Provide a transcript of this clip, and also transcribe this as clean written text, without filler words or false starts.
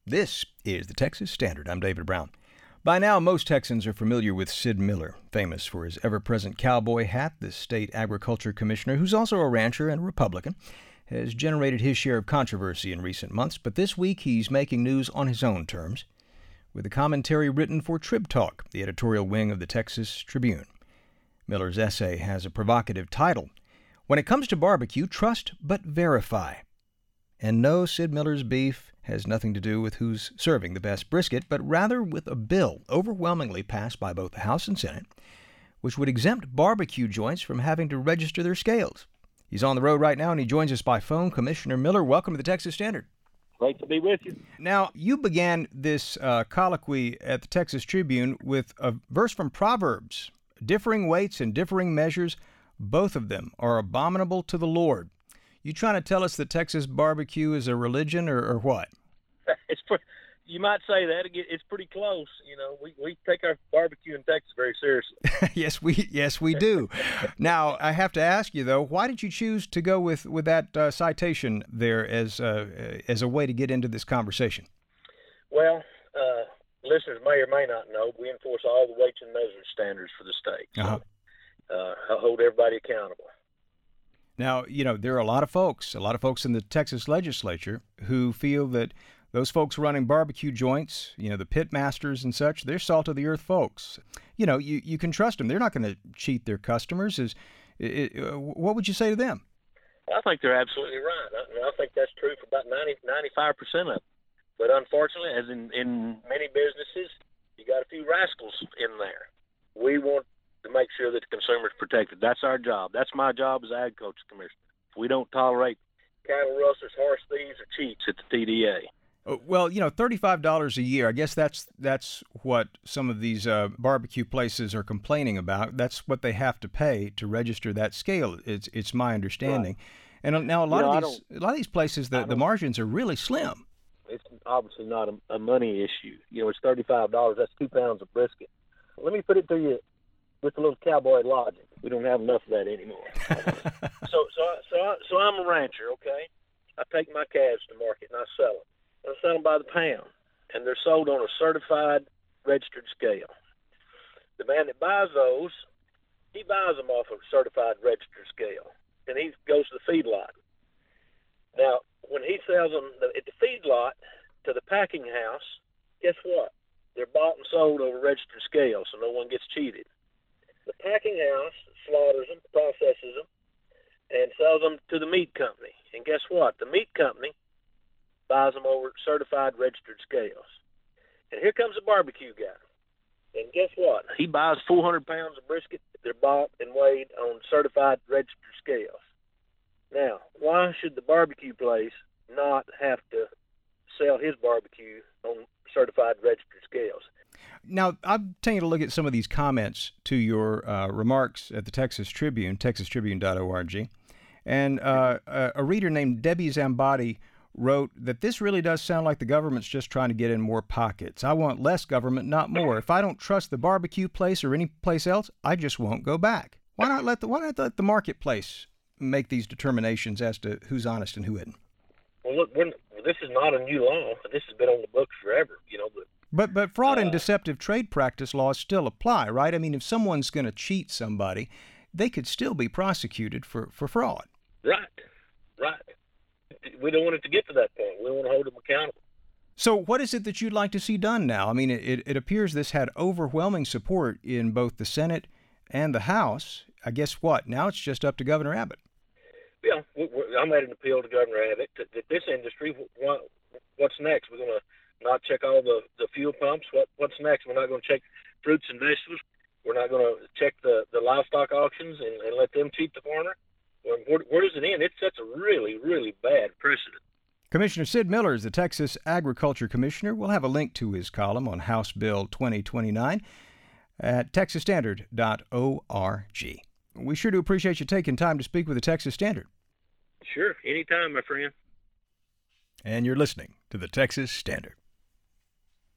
This is the Texas Standard. I'm David Brown. By now, most Texans are familiar with Sid Miller, famous for his ever-present cowboy hat. The state agriculture commissioner, who's also a rancher and a Republican, has generated his share of controversy in recent months. But this week, he's making news on his own terms, with a commentary written for Trib Talk, the editorial wing of the Texas Tribune. Miller's essay has a provocative title: When it comes to barbecue, trust but verify. And no, Sid Miller's beef has nothing to do with who's serving the best brisket, but rather with a bill overwhelmingly passed by both the House and Senate, which would exempt barbecue joints from having to register their scales. He's on the road right now, and he joins us by phone. Commissioner Miller, welcome to the Texas Standard. Great to be with you. Now, you began this colloquy at the Texas Tribune with a verse from Proverbs. Differing weights and differing measures, both of them are abominable to the Lord. You trying to tell us that Texas barbecue is a religion, or what? You might say that. It's pretty close. You know, we take our barbecue in Texas very seriously. Yes, we do. Now, I have to ask you, though, why did you choose to go with that citation there as a way to get into this conversation? Well, listeners may or may not know, we enforce all the weights and measures standards for the state. So, I hold everybody accountable. Now, you know, there are a lot of folks in the Texas legislature who feel that those folks running barbecue joints, you know, the pit masters and such, they're salt of the earth folks. You know, you can trust them. They're not going to cheat their customers. What would you say to them? I think they're absolutely right. I think that's true for about 95% of it. But unfortunately, as in many businesses, you got a few rascals in there. We want to make sure that the consumer is protected. That's our job. That's my job as agriculture commissioner. We don't tolerate cattle rustlers, horse thieves, or cheats at the TDA. Well, you know, $35 a year, I guess that's what some of these barbecue places are complaining about. That's what they have to pay to register that scale. It's my understanding. Right. And now a lot of these places, the margins are really slim. It's obviously not a money issue. You know, it's $35. That's 2 pounds of brisket. Let me put it to you with a little cowboy logic. We don't have enough of that anymore. So I'm a rancher, okay? I take my calves to market and I sell them. I sell them by the pound, and they're sold on a certified, registered scale. The man that buys those, he buys them off a certified, registered scale, and he goes to the feedlot. Now, when he sells them at the feedlot to the packing house, guess what? They're bought and sold over registered scale, so no one gets cheated. The packing house slaughters them, processes them, and sells them to the meat company. And guess what? The meat company buys them over certified, registered scales. And here comes a barbecue guy. And guess what? He buys 400 pounds of brisket. They're bought and weighed on certified, registered scales. Now, why should the barbecue place not have to sell his barbecue on certified, registered scales? Now, I'm taking a look at some of these comments to your remarks at the Texas Tribune, texastribune.org. And a reader named Debbie Zambati wrote that this really does sound like the government's just trying to get in more pockets. I want less government, not more. If I don't trust the barbecue place or any place else, I just won't go back. Why not let the marketplace make these determinations as to who's honest and who isn't? Well, look, this is not a new law. This has been on the books forever, you know. But fraud and deceptive trade practice laws still apply, right? I mean, if someone's going to cheat somebody, they could still be prosecuted for fraud. Right. We don't want it to get to that point. We want to hold them accountable. So what is it that you'd like to see done now? I mean, it appears this had overwhelming support in both the Senate and the House. I guess what? Now it's just up to Governor Abbott. Yeah, I made an appeal to Governor Abbott that this industry, what's next? We're going to not check all the fuel pumps. What's next? We're not going to check fruits and vegetables. We're not going to check the livestock auctions and let them cheat the farmer. Where does it end? It sets a really, really bad precedent. Commissioner Sid Miller is the Texas Agriculture Commissioner. We'll have a link to his column on House Bill 2029 at texasstandard.org. We sure do appreciate you taking time to speak with the Texas Standard. Sure, anytime, my friend. And you're listening to the Texas Standard.